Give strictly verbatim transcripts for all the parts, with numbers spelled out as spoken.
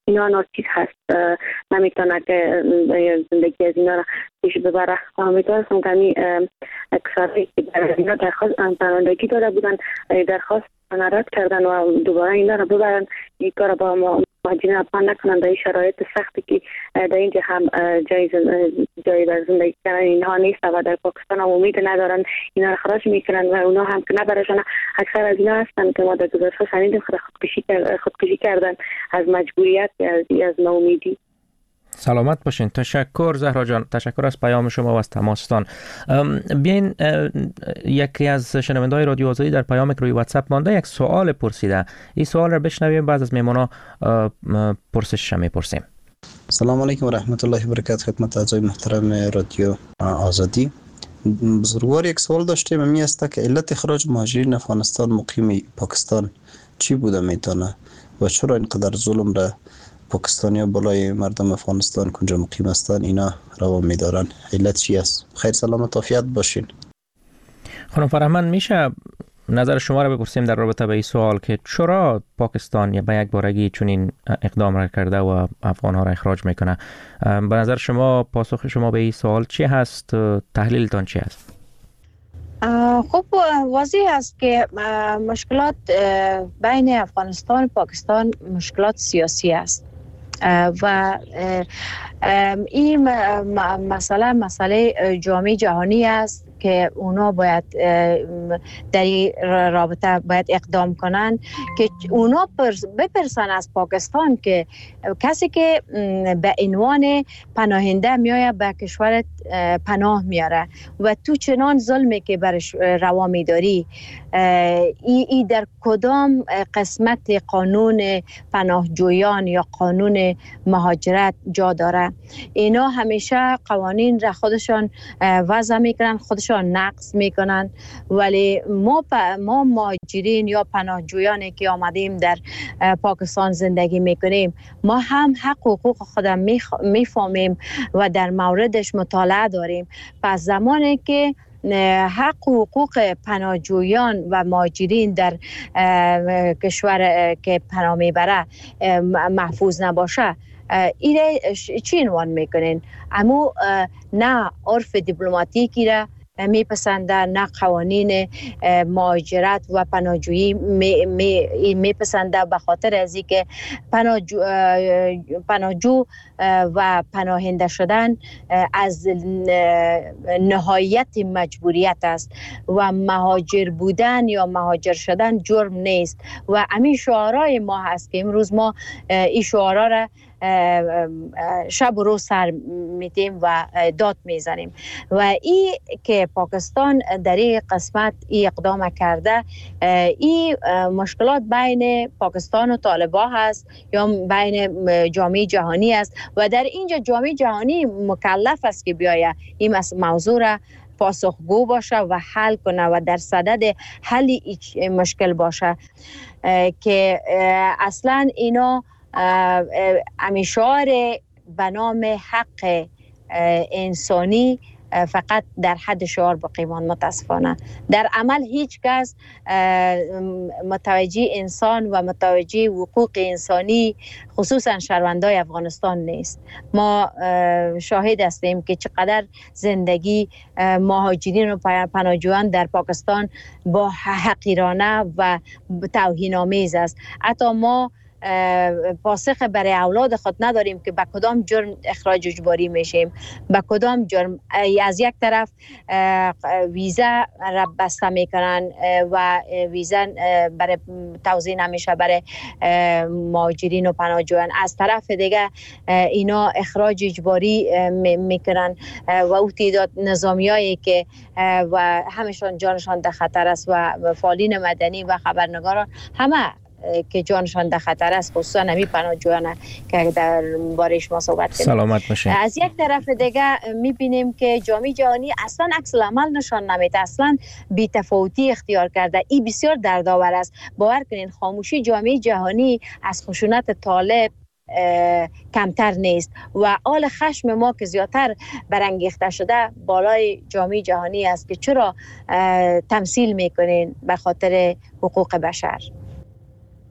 اینا ناچیز هست، نمیتونه که زندگی از اینا را پیش ببره. امیدوارم که اکثری که برای اینا درخواست پناهندگی داده بودن درخواست رد کردن و دوباره اینا را ببرن، این کار با مهاجرین افغان نکنن در این شرایط سختی که در اینجا هم جای جای در زندگی کردن اینها نیست و در پاکستان هم امید ندارن اینا را خراج میکنن و اونا هم که نبرشن. اکثر از اینا هستن که ما در گذشته شنیدیم خودکشی خودکشی کردن از مجبوریت، از از ناامیدی. سلامت باشین. تشکر زهرا جان، تشکر از پیام شما و از تماستان. بیاین یکی از شنونده‌های رادیو آزادی در پیام روی واتساپ مانده یک سوال پرسیده. این سوال را بشنویم، بعد از میمونا پرسشش میپرسیم. سلام علیکم و رحمت الله و برکاته خدمت اعضای محترم رادیو آزادی. بزرگوار یک سوال داشتیم، می است که علت اخراج مهاجرین افغانستان مقیم پاکستان چی بوده میتونه و چرا اینقدر ظلم را پاکستانی ها بالای مردم افغانستان کنجا مقیم هستند اینا روا می‌دارن؟ علت چی است؟ خیر سلامت عافیت باشین. خانم فرهمند، میشه نظر شما را بپرسیم در رابطه با این سوال که چرا پاکستان یا به یک بارگی چنین اقدام را کرده و افغان ها را اخراج میکنه؟ به نظر شما پاسخ شما به این سوال چی هست؟ تحلیلتان چی است؟ خب واضح است که مشکلات بین افغانستان و پاکستان مشکلات سیاسی است و این مسئله مسئله جامعه جهانی است که اونا باید در این رابطه باید اقدام کنن که اونا بپرسن از پاکستان که کسی که به عنوان پناهنده میآید به کشورت پناه میاره و تو چنان ظلمی که برش روا میداری، ای, ای در کدام قسمت قانون پناهجویان یا قانون مهاجرت جا داره؟ اینا همیشه قوانین را خودشان وضع میکنن، خودشان نقض میکنن، ولی ما ما مهاجرین یا پناهجویانی که آمدیم در پاکستان زندگی میکنیم، ما هم حق و حقوق خودم میفهمیم و در موردش مطالعه داریم. پس زمانی که حق و حقوق پناهجویان و مهاجرین در کشور که پناه میبره محفوظ نباشه، ایره چی عنوان میکنین؟ اما نه عرف دیپلماتیکی را میپسنده، نه قوانین مهاجرت و پناهجویی میپسنده، به خاطر از اینکه پناهجو پناهجو و پناهنده شدن از نهایت مجبوریت است و مهاجر بودن یا مهاجر شدن جرم نیست و همین شعارهای ما هست که امروز ما این شعارها را شب و روز سر میدیم و داد میزنیم و این که پاکستان در این قسمت این اقدام کرده، این مشکلات بین پاکستان و طالبان هست یا بین جامعه جهانی است و در اینجا جامعه جهانی مکلف است که بیاید این موضوع را پاسخگو باشه و حل کنه و در صدد حل مشکل باشه که اصلا اینا امیشار به نام حق انسانی فقط در حد شعار باقی ماند. متاسفانه در عمل هیچ کس متوجه انسان و متوجه حقوق انسانی خصوصا شهروندان افغانستان نیست. ما شاهد هستیم که چقدر زندگی مهاجرین و پناهجویان در پاکستان با حقیرانه و توهین‌آمیز است. حتی ما پاسخ برای اولاد خود نداریم که به کدام جرم اخراج اجباری میشیم، به کدام جرم. از یک طرف ویزا را بسته میکنن و ویزا برای توزیع نمیشه برای مهاجرین و پناهجویان، از طرف دیگه اینا اخراج اجباری میکنن و او تعداد نظامیایی که و همشان جانشان در خطر است و فعالین مدنی و خبرنگاران همه که جانشان در خطر است، خصوصا نمی پناهجویان که در بارش ما صحبت کردیم. سلامت باشین. از یک طرف دیگه میبینیم که جامعه جهانی اصلا عکس العمل نشان نمیده، اصلا بی‌تفاوتی اختیار کرده. این بسیار دردآور است. باور کنین خاموشی جامعه جهانی از خشونت طالب کمتر نیست و آل خشم ما که زیادتر برانگیخته شده بالای جامعه جهانی است که چرا تمثیل میکنین به خاطر حقوق بشر.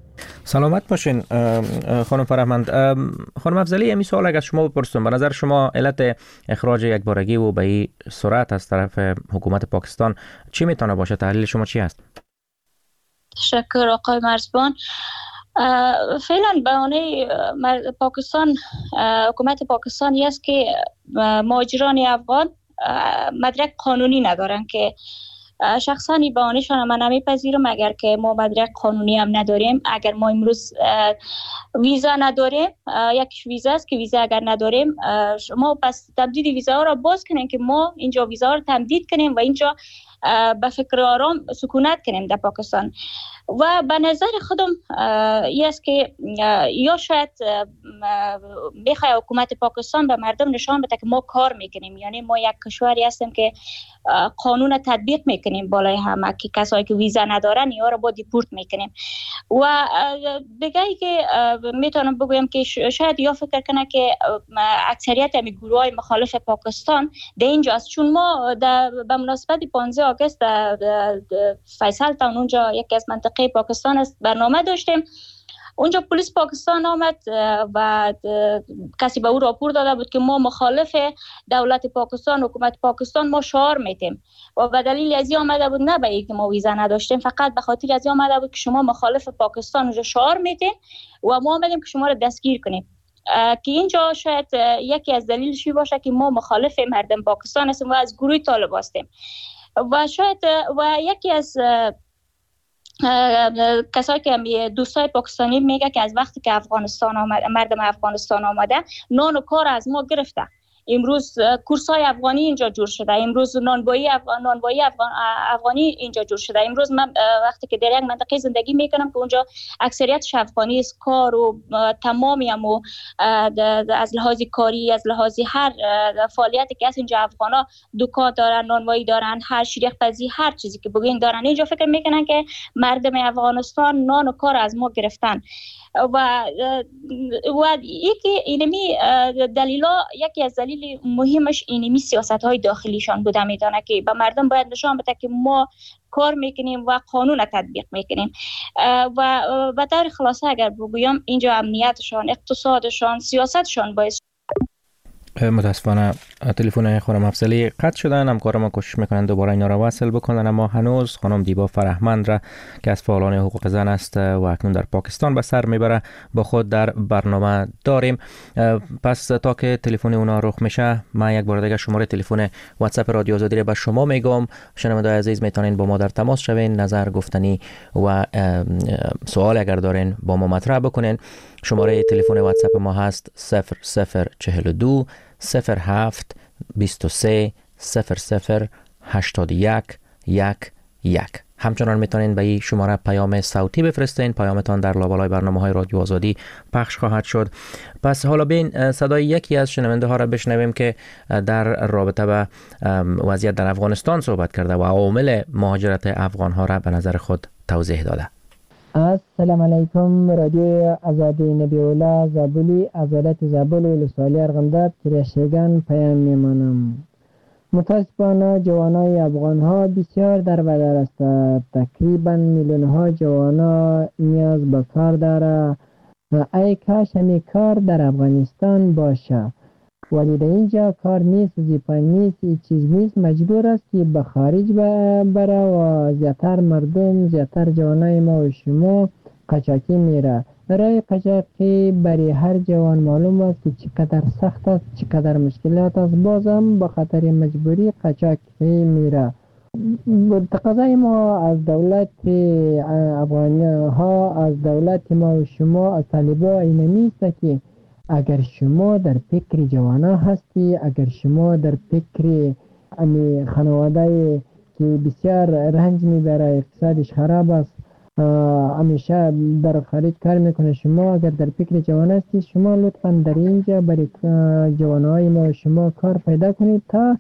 سلامت باشین خانم فرهمند. خانم افضلی، این سوال اگر از شما بپرسم، به نظر شما علت اخراج یک بارگی و به این سرعت از طرف حکومت پاکستان چی میتونه باشه؟ تحلیل شما چی است؟ تشکر آقای مرزبان. فعلا بهانه پاکستان، حکومت پاکستانی است که مهاجران افغان مدرک قانونی ندارن که شخصا بهانه‌شان من نمیپذیرم. اگر که ما مدرک قانونی هم نداریم، اگر ما امروز ویزا نداریم، یک ویزا است که ویزا اگر نداریم ما پس تمدید ویزا را باز کنیم که ما اینجا ویزا را تمدید کنیم و اینجا به فکر آرام سکونت کنیم در پاکستان. و به نظر خودم این است که یا شاید میخواد حکومت پاکستان به مردم نشان بده که ما کار میکنیم، یعنی ما یک کشوری هستیم که قانون تطبیق میکنیم بالای همه، که کسایی که ویزا ندارن یا را با دیپورت میکنیم. و دیگه ای که میتونم بگویم که شاید یا فکر کنه که اکثریت همی گروه های مخالف پاکستان در اینجاست، چون ما به مناسبت پانزده آگوست فیصل تاون، اونجا یکی از منطقه پاکستان است، برنامه داشتیم. اونجا پلیس پاکستان آمد و کسی به او راپور داده بود که ما مخالف دولت پاکستان، حکومت پاکستان ما شعار میتیم و به دلیل از این آمده بود، نه به اینکه ما ویزا نداشتیم، فقط به خاطر از این آمده بود که شما مخالف پاکستان اونجا شعار میتین و ما آمدیم که شما را دستگیر کنیم. که اینجا شاید یکی از دلیلش باشه که ما مخالف مردم پاکستان هستیم و از گروه طالب هستیم. و شاید و یکی از کسایی که دوستای پاکستانی میگه که از وقتی که افغانستان آمد، مردم افغانستان آمده، نان و کار از ما گرفته. امروز کورسای افغانی اینجا جور شده، امروز نانوایی افغان نانوایی افغان افغانی اینجا جور شده. امروز من وقتی که در یک منطقه زندگی میکنم که اونجا اکثریتش افغانی است، کار و تمامی هم و از لحاظ کاری، از لحاظ هر فعالیتی که از اینجا افغانا دکان دارن، نانوایی دارن، هر شیرخ پزی، هر چیزی که بگین دارن. اینجا فکر میکنن که مردم افغانستان نان و کار از ما گرفتن. و و یکی اینمی دلیلا، یکی از دلیل مهمش اینمی سیاست های داخلیشان بوده میدانه که به مردم باید نشان بده که ما کار میکنیم و قانون تطبیق میکنیم. و به طور خلاصه اگر بگویم اینجا امنیتشان، اقتصادشان، سیاستشان باعث. متاسفانه تلفن خانم افضلی قطع شدن. همکارم ما کوشش میکنن دوباره اینا را وصل بکنن، اما هنوز خانم دیبا فرهمند را که از فعالان حقوق زن است و اکنون در پاکستان به سر میبره با خود در برنامه داریم. پس تا که تلفن اونا رخ میشه، من یک بار دیگه شماره تلفن واتساپ رادیو آزادی را به شما میگم. شنوندگان عزیز میتونین با ما در تماس شوین، نظر گفتنی و سوال اگر دارین با ما مطرح بکنین. شماره تلفن واتساپ ما هست صفر صفر چهل و دو صفر هفت بیست و سه صفر صفر هشتاد و یک یک یک. همچنان میتونین به این شماره پیام صوتی بفرستین. پیامتان در لابلای برنامه های رادیو آزادی پخش خواهد شد. پس حالا بین صدای یکی از شنونده ها را بشنویم که در رابطه با وضعیت در افغانستان صحبت کرده و عوامل مهاجرت افغان ها را به نظر خود توضیح داده. السلام علیکم. رادیو آزادی نبی‌الله زابلی از ولایت زابل ولسوالی ارغنداب کرشگان پیام میمانم. متاسفانه جوانای افغان ها بسیار در بدر است. تقریبا میلیون ها جوانا نیاز به کار داره. ای کاش همی کار در افغانستان باشه، ولی در اینجا کار نیست، زیپای نیست، هیچ چیز نیست. مجبور است که به خارج بره و زیادتر مردم، زیادتر جوانای ما و شما قاچاقی میره. برای قاچاقی برای هر جوان معلوم است که چقدر سخت است، چقدر مشکلات است، بازم به خاطر مجبوری قاچاقی میره. تقاضای ما از دولت افغانی ها، از دولت ما و شما، از طالبا اینمی است که اگر شما در فکر جوانا هستی، اگر شما در فکر امی خانواده که بسیار رنج میبره، اقتصادش خراب است، همیشه در خارج کار میکنه، شما اگر در فکر جوان هستی، شما لطفا در اینجا برای جوانهای ما شما کار پیدا کنید تا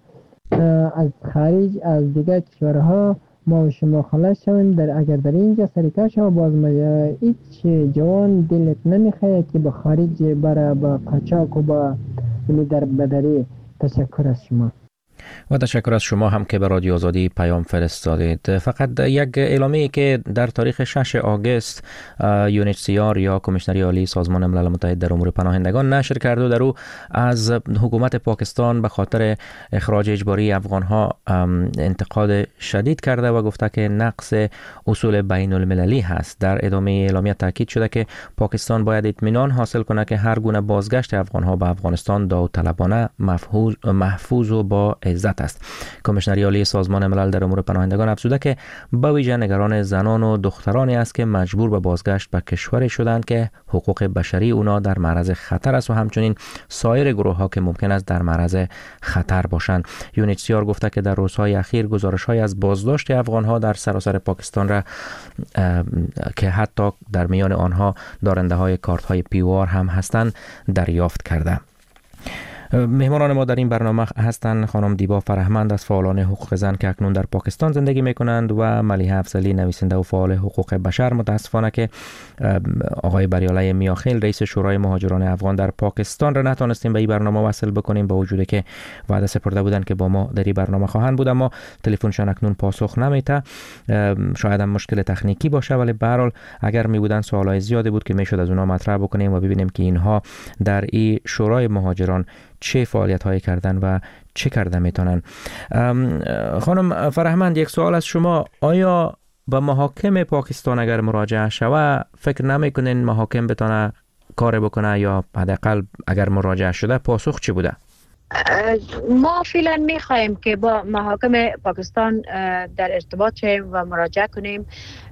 از خارج، از دیگر کشورها ما و شما خلاص شویم. در اگر در اینجا سریکا شما باز هیچ جوان دلت نمیخواه که به خارج بره با قاچاق و با در بدری. تشکر از شما. و تشکر از شما هم که به رادیو آزادی پیام فرستادید. فقط یک اعلامیه که در تاریخ شش آگوست یو ان اچ سی آر یا کمیشنری عالی سازمان ملل متحد در امور پناهندگان نشر کرده و در او از حکومت پاکستان به خاطر اخراج اجباری افغانها انتقاد شدید کرده و گفته که نقض اصول بین المللی هست. در ادامه اعلامیه تاکید شده که پاکستان باید اطمینان حاصل کنه که هر گونه بازگشت افغانها به افغانستان داوطلبانه، محفوظ و با عزت است. کمیشنری عالی سازمان ملل در امور پناهندگان افزوده که به ویژه نگران زنان و دخترانی است که مجبور به بازگشت به کشوری شدند که حقوق بشری اونا در معرض خطر است و همچنین سایر گروه ها که ممکن است در معرض خطر باشند. یو ان اچ سی آر گفته که در روزهای اخیر گزارش های از بازداشت افغان ها در سراسر پاکستان را که حتی در میان آنها دارنده های کارت های پی او آر هم هستند دریافت کرده. مهمانان ما در این برنامه هستند خانم دیبا فرهمند از فعالان حقوق زن که اکنون در پاکستان زندگی میکنند و ملیحه افضلی نویسنده و فعال حقوق بشر. متاسفانه که آقای بریاله میاخیل رئیس شورای مهاجران افغان در پاکستان را نتونستیم به این برنامه وصل بکنیم با وجودی که وعده سپرده بودند که با ما در این برنامه خواهند بود، اما تلفنشان اکنون پاسخ نمیده. شاید هم مشکل تکنیکی باشه، ولی به هر حال اگر می بودن سوالای زیادی بود که میشد از اونها مطرح بکنیم و ببینیم که اینها در این شورای مهاجران چه فعالیت هایی کردن و چه کرده میتونن. خانم فرهمند، یک سوال از شما: آیا به محاکم پاکستان اگر مراجعه شوه فکر نمیکنین محاکم بتونه کار بکنه، یا حداقل اگر مراجعه شده پاسخ چی بوده؟ ما فعلا میخواهیم که با محاکم پاکستان در ارتباط شیم و مراجعه کنیم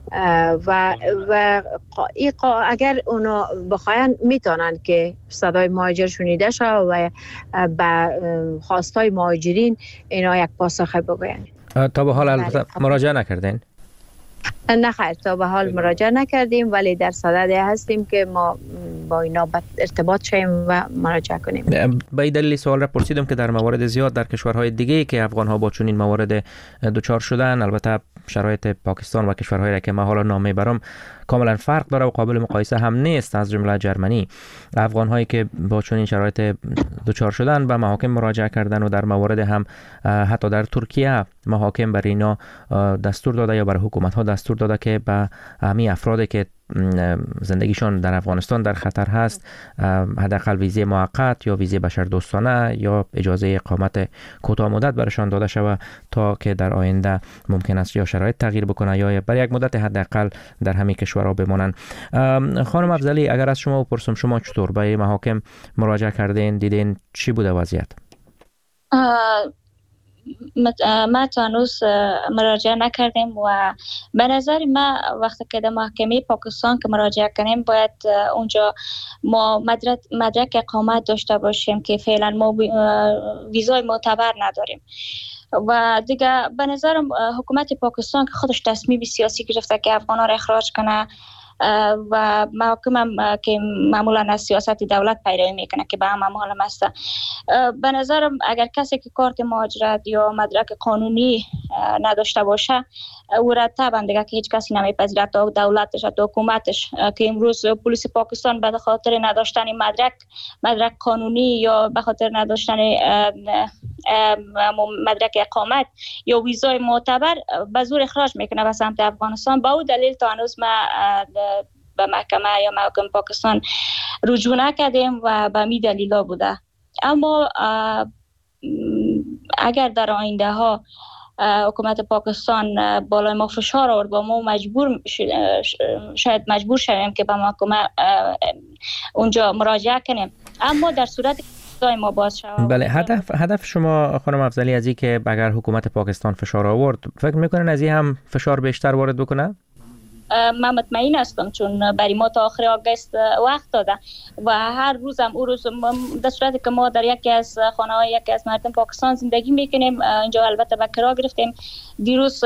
و و اگر اونا بخواین میتونن که صدای مهاجر شنیده شه و به خواستای مهاجرین اینا یک پاسخ بگوین. تا به حال البته مراجعه نکردین؟ نه خیر، تا به حال مراجعه نکردیم، ولی در صدد هستیم که ما با اینا ارتباط شیم و مراجعه کنیم. به این دلیل سوال را پرسیدم که در موارد زیاد در کشورهای دیگه که افغان‌ها با چنین موارد دوچار شدن، البته شرایط پاکستان و کشورهایی را که ما حالا نام میبرم کاملا فرق داره و قابل مقایسه هم نیست، از جمله جرمنی. افغان‌هایی که با چنین شرایط دوچار شدن به محاکم مراجعه کردن و در موارد هم حتی در ترکیه محاکم بر اینا دستور داده یا بر حکومت‌ها دستور داده که به همین افرادی که زندگیشان در افغانستان در خطر هست حداقل ویزه موقت یا ویزه بشردوستانه یا اجازه اقامت کوتاه مدت برشان داده شود تا که در آینده ممکن است یا شرایط تغییر بکنه یا برای یک مدت حداقل در همین کشورها بمانند. خانم افضلی، اگر از شما بپرسم شما چطور به محاکم مراجعه کردین، دیدین چی بوده وضعیت؟ ما تا هنوز مراجعه نکردیم و به نظر ما وقتی که در محکمه پاکستان که مراجعه کنیم باید اونجا ما مدرک, مدرک اقامت داشته باشیم که فعلا ما ویزای معتبر نداریم. و دیگه به نظرم حکومت پاکستان که خودش تصمیم سیاسی گرفته که افغان‌ها را اخراج کنه و محاکم هم که معمولا از سیاست دولت پیروی میکنه که به هم هم است. به نظرم اگر کسی که کارت مهاجرت یا مدرک قانونی نداشته باشه او را طبعا دیگه که هیچ کسی نمیپذیره، تا دولتش تا حکومتش که امروز پلیس پاکستان به خاطر نداشتن مدرک مدرک قانونی یا به خاطر نداشتن مدرک اقامت یا ویزای معتبر به زور اخراج میکنه به سمت افغانستان. با اون دلیل تا هنوز ما به محکمه یا محکمه پاکستان رجوع نکردیم و به می دلیلا بوده. اما اگر در آینده ها حکومت پاکستان بالای ما فشار آورد با ما مجبور شاید مجبور شویم که به محکمه اونجا مراجعه کنیم، اما در صورت ما باز شود. بله، هدف هدف شما خانم افضلی از این که اگر حکومت پاکستان فشار آورد فکر میکنین از این هم فشار بیشتر وارد بکنه؟ من مطمئن هستم، چون برای ما تا آخر آگوست وقت داده و هر روز هم اون روز در صورتی که ما در یکی از خانه های یکی از مردم پاکستان زندگی میکنیم، اینجا البته به کرا گرفتیم. دیروز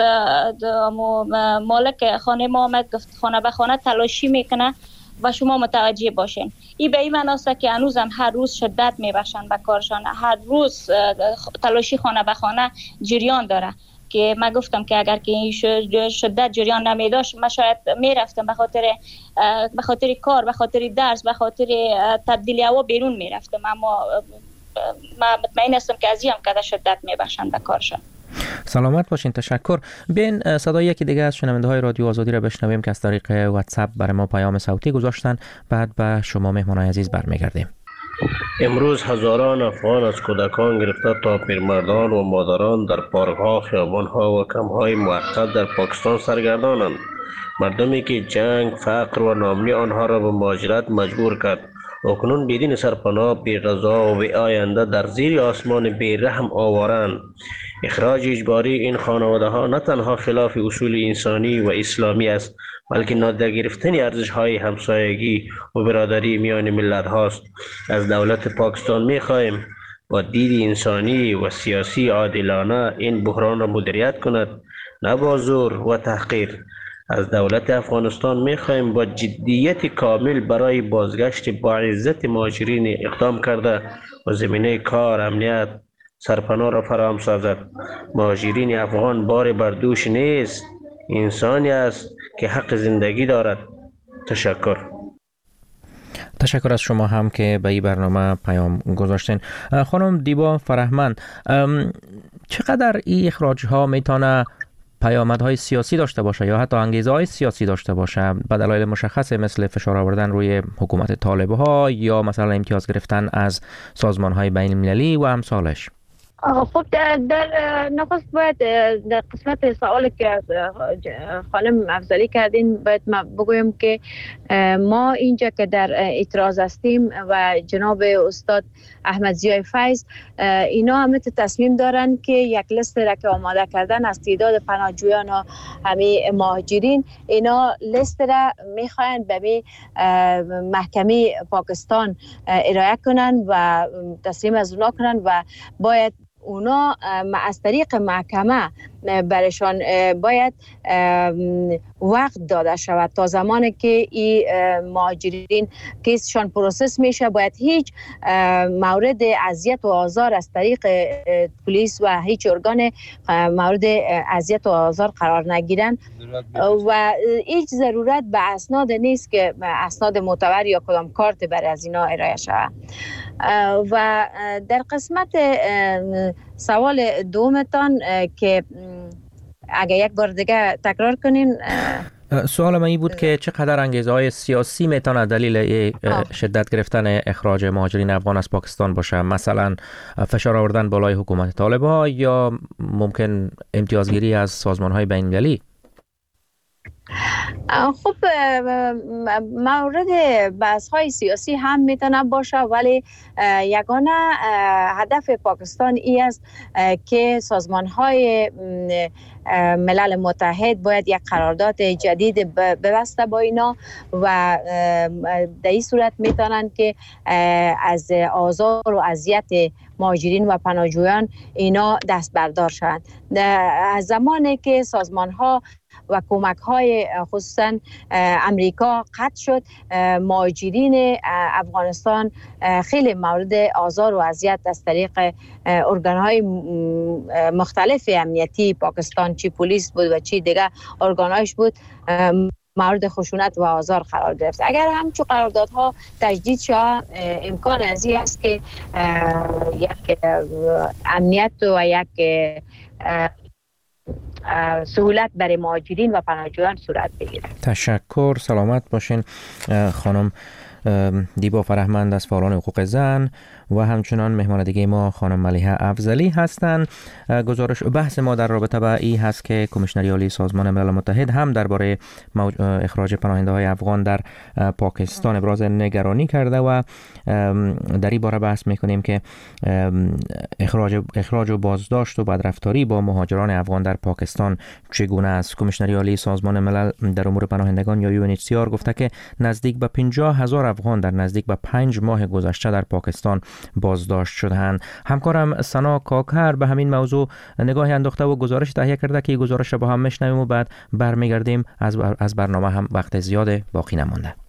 مالک خانه ما آمد گفت خانه به خانه تلاشی میکنه و شما متوجه باشین. این به این معنی است که هنوز هم هر روز شدت میبخشن به کارشان، هر روز تلاشی خانه به خانه جریان داره که من گفتم که اگر که این شدت جریان نمیداشت من شاید میرفتم به خاطر به خاطر کار، به خاطر درس، به خاطر تبدیلی هوا بیرون میرفتم، اما من مطمئن هستم که از این هم که شدت میبخشند به کارشان. سلامت باشین، تشکر. بین صدای یکی دیگه از شنونده های رادیو آزادی را بشنویم که از طریق واتساپ برای ما پیام صوتی گذاشتن، بعد به شما مهمانای عزیز برمیگردیم. امروز هزاران افغان از کودکان گرفته تا پیرمردان و مادران در پارک‌ها، خیابان‌ها و کمپ‌های موقت در پاکستان سرگردانند. مردمی که جنگ، فقر و ناامنی آنها را به مهاجرت مجبور کرد، اکنون بدین سرپناه، بی غذا و بی آینده در زیر آسمان بی رحم آوارند. اخراج اجباری این خانواده ها نه تنها خلاف اصول انسانی و اسلامی است، بلکه نادیده گرفتن ارزش های همسایگی و برادری میان ملت هاست. از دولت پاکستان می خواهیم با دید انسانی و سیاسی عادلانه این بحران را مدیریت کند، نه با زور و تحقیر. از دولت افغانستان می خواهیم با جدیت کامل برای بازگشت با عزت مهاجرین اقدام کرده و زمینه کار، امنیت، سرپناه را فراهم سازد. مهاجرین افغان بار بر دوش نیست، انسانی است که حق زندگی دارد. تشکر. تشکر از شما هم که به این برنامه پیام گذاشتین. خانم دیبا فرهمند، چقدر این اخراج ها میتونه پیامدهای سیاسی داشته باشه یا حتی انگیزه های سیاسی داشته باشه به دلایل مشخص مثل فشار آوردن روی حکومت طالبه ها یا مثلا امتیاز گرفتن از سازمان های بین المللی و امثالش؟ خب در, در نخست باید در قسمت سوال که خانم افضلی کردین باید ما بگویم که ما اینجا که در اعتراض هستیم و جناب استاد احمد ضیای فیض اینا هم تصمیم دارن که یک لیست را که آماده کردن از تعداد پناهجویان و همه مهاجرین، اینا لیست را میخواین به محکمه پاکستان ارائه کنن و تسلیم از اونا کنن و باید اونا از طریق محکمه برشان باید وقت داده شود تا زمانی که این مهاجرین کیسشان پروسس میشه. باید هیچ مورد اذیت و آزار از طریق پلیس و هیچ ارگان مورد اذیت و آزار قرار نگیرن و هیچ ضرورت به اسناد نیست که اسناد معتبر یا کدام کارت برای از اینا ارائه شود. و در قسمت سوال دومتان که اگه یک بار دیگه تکرار کنین. سوال من این بود که چقدر انگیزه های سیاسی میتونه دلیل شدت گرفتن اخراج مهاجرین افغان از پاکستان باشه؟ مثلا فشار آوردن بالای حکومت طالبان یا ممکن امتیازگیری از سازمان های بین المللی؟ خب مورد بحث های سیاسی هم میتونه باشه، ولی یگانه هدف پاکستان ای است که سازمان های ملل متحد باید یک قرارداد جدید ببسته با اینا و در این صورت میتونن که از آزار و اذیت مهاجرین و پناهجویان اینا دست بردار شوند. از زمانی که سازمان ها و کمک های خصوصا امریکا قطع شد، مهاجرین افغانستان خیلی مورد آزار و اذیت از طریق ارگان های مختلف امنیتی پاکستان، چی پلیس بود و چی دیگه ارگانهایش بود، مورد خشونت و آزار قرار گرفت. اگر همچون قراردادها تجدید شود، امکان از این است که یک امنیت و یک سهولت برای مهاجرین و پناهجویان صورت بگیرد. تشکر. سلامت باشین خانم دیبا فرهمند از فعالان حقوق زن و همچنان مهمان دیگه ما خانم ملیحه افضلی هستند. گزارش بحث ما در رابطه با این هست که کمیشنری عالی سازمان ملل متحد هم درباره اخراج پناهنده های افغان در پاکستان ابراز نگرانی کرده و در این باره بحث میکنیم که اخراج اخراج و بازداشت و بدرفتاری با مهاجران افغان در پاکستان چگونه است. کمیشنری عالی سازمان ملل در امور پناهندگان یا یو ان اچ سی آر گفته که نزدیک به پنجاه هزار افغان در نزدیک به پنج ماه گذشته در پاکستان بازداشت شدند. همکارم سنا کاکر به همین موضوع نگاهی انداخته و گزارش تهیه کرده که این گزارش را با هم میشنویم و بعد برمیگردیم. از از برنامه هم وقت زیاد باقی نمانده.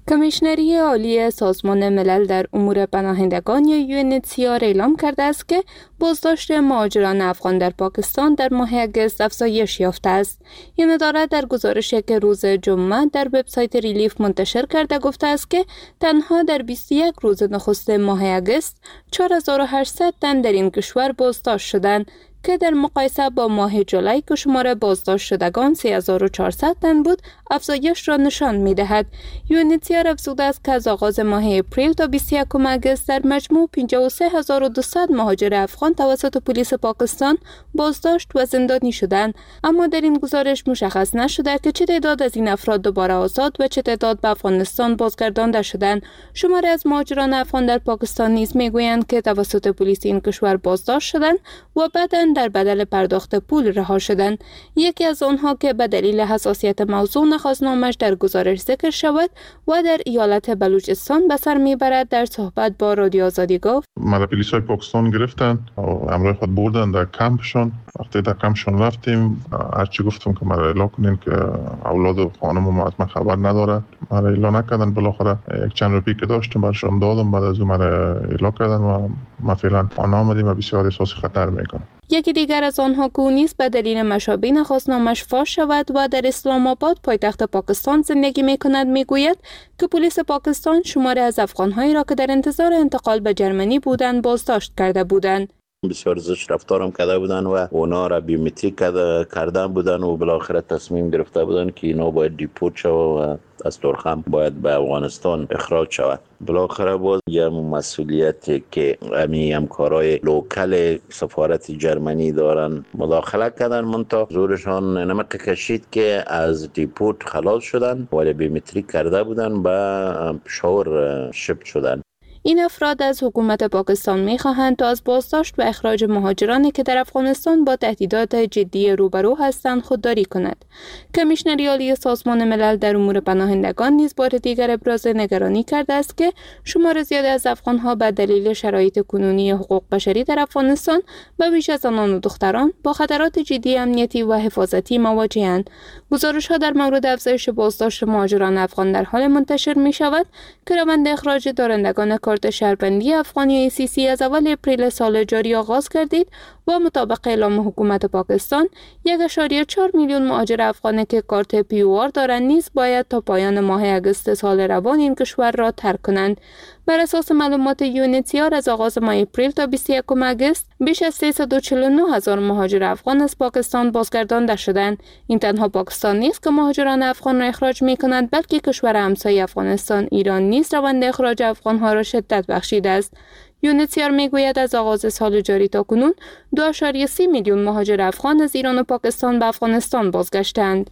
کمیشنری عالی سازمان ملل در امور پناهندگان یا یو ان اچ سی آر اعلام کرده است که بازداشت مهاجران افغان در پاکستان در ماه اگست افزایش یافته است. این اداره در گزارشی که روز جمعه در وبسایت ریلیف منتشر کرده گفته است که تنها در بیست و یک روز نخست ماه اگست چهار هزار و هشتصد تن در این کشور بازداشت شدند که در مقایسه با ماه جولای که شمار بازداشت شدگان سه هزار و چهارصد تن بود افزایش را نشان می‌دهد. یو ان اچ سی آر افزوده است که از آغاز ماه اپریل تا بیست و یکم اگست در مجموع پنجاه و سه هزار و دویست مهاجر افغان توسط پلیس پاکستان بازداشت و زندانی شدند، اما در این گزارش مشخص نشده که چه تعداد از این افراد دوباره آزاد و چه تعداد به افغانستان بازگردانده شدند. شماری از مهاجران افغان در پاکستان نیز میگویند که توسط پلیس این کشور بازداشت شدند و بعداً در بدل پرداخت پول رها شدند. یکی از آنها که به دلیل حساسیت موضوع نخواست نامش در گزارش ذکر شود و در ایالت بلوچستان به سر میبرد در صحبت با رادیو آزادی گفت: مرا پلیسای پاکستان گرفتن و همراه خود بردن در کمپشون. وقتی در کمپشون رفتیم هرچی گفتم که مرا اعلام کنین که اولاد و خانم ما از من خبر نداره، مرا اعلام نکردن. بالاخره یک چند روپی که داشتم برشان دادم، بعد از اون مرا اعلام کردن و ما فعلا آن آمدیم و بسیار احساس خطر میکنم. یکی دیگر از آنها که نیز به دلیل مشابه نخواست نامش فاش شود و در اسلام آباد پایتخت پاکستان زندگی میکند میگوید که پلیس پاکستان شماری از افغانهایی را که در انتظار انتقال به جرمنی بودند بازداشت کرده بودند. بسیار زشت رفتارم کرده بودن و اونا را بیومتریک کردن بودن و بالاخره تصمیم گرفته بودن که اینا باید دیپورت شود و از ترخم باید به افغانستان اخراج شود. بالاخره باز یه مسئولیتی که امی همکارای لوکل سفارت جرمنی دارن مداخله کردن، منتها زورشان نمک کشید که از دیپورت خلاص شدن ولی بیومتریک کرده بودن به پشاور شپ شدن. این افراد از حکومت پاکستان می‌خواهند تا از بازداشت و اخراج مهاجرانی که در افغانستان با تهدیدات جدی روبرو هستند خودداری کند. کمیشنری عالی سازمان ملل در امور پناهندگان نیز بار دیگر ابراز نگرانی کرده است که شمار زیادی از افغان‌ها به دلیل شرایط کنونی حقوق بشری در افغانستان به ویژه زنان و دختران با خطرات جدی امنیتی و حفاظتی مواجه‌اند. گزارش‌ها در مورد افزایش بازداشت مهاجران افغان در حال منتشر می‌شود که روند اخراج دارندگان کارت شهروندی افغانی ای سی سی از اول اپریل سال جاری آغاز گردید و مطابق اعلام حکومت پاکستان یک و چهار میلیون مهاجر افغانی که کارت پی او آر دارند نیز باید تا پایان ماه اگست سال روان این کشور را ترک کنند. بر اساس معلومات یو ان اچ سی آر از آغاز ماه اپریل تا بیست و یکم اگست بیش از سیصد و چهل و نه هزار مهاجر افغان از پاکستان بازگردانده شدند. این تنها پاکستان نیست که مهاجران افغان را اخراج می‌کند، بلکه کشور همسایه افغانستان ایران نیز روند اخراج افغان‌ها را شدت بخشیده است. یو ان اچ سی آر میگوید از آغاز سال جاری تا کنون دو و سه میلیون مهاجر افغان از ایران و پاکستان به افغانستان بازگشتند.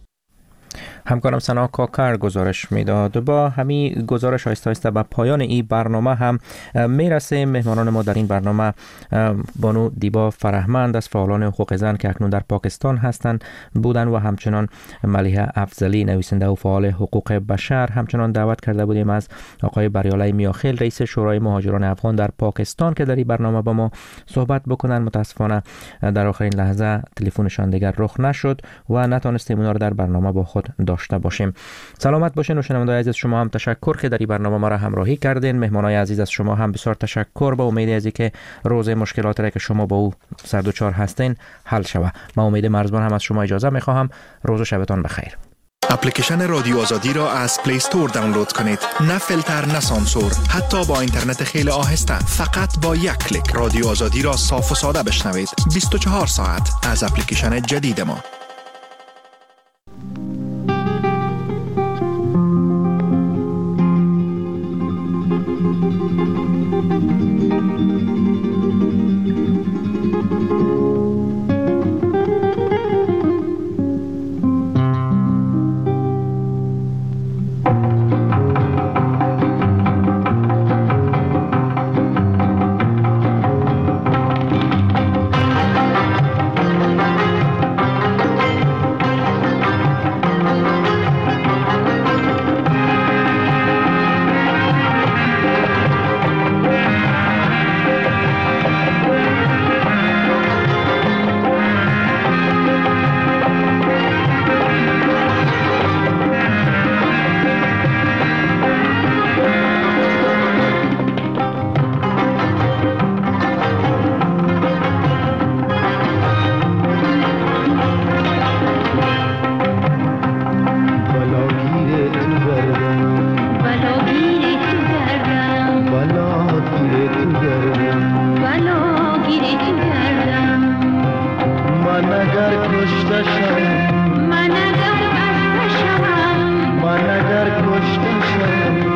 همکارم سنا کاکر گزارش میداد. با همین گزارش آهسته آهسته به پایان این برنامه هم میرسه. مهمانان ما در این برنامه بانو دیبا فرهمند از فعالان حقوق زن که اکنون در پاکستان هستند بودن و همچنان ملیحه افضلی نویسنده و فعال حقوق بشر. همچنان دعوت کرده بودیم از آقای بریالای میاخیل رئیس شورای مهاجران افغان در پاکستان که در این برنامه با ما صحبت بکنن. متاسفانه در آخرین لحظه تلفنشان دیگر رخ نشد و نتونستیم اونا رو در برنامه با خود داشته باشیم. سلامت باشین و شنونده‌های عزیز شما هم تشکر که در این برنامه ما را همراهی کردین. مهمانای عزیز از شما هم بسیار تشکر. با امید از اینکه روز مشکلات را که شما با او سر و چار هستین حل شود. ما امید مرزبان هم از شما اجازه میخواهم. روز و شبتان بخیر. اپلیکیشن رادیو آزادی را از پلی استور دانلود کنید. نه فیلتر نه سانسور، حتی با اینترنت خیلی آهسته. فقط با یک کلیک رادیو آزادی را صاف و ساده بشنوید. بیست و چهار ساعت از اپلیکیشن جدید ما. من اگر کشته شوم، من اگر بسته شوم، من اگر کشته شوم،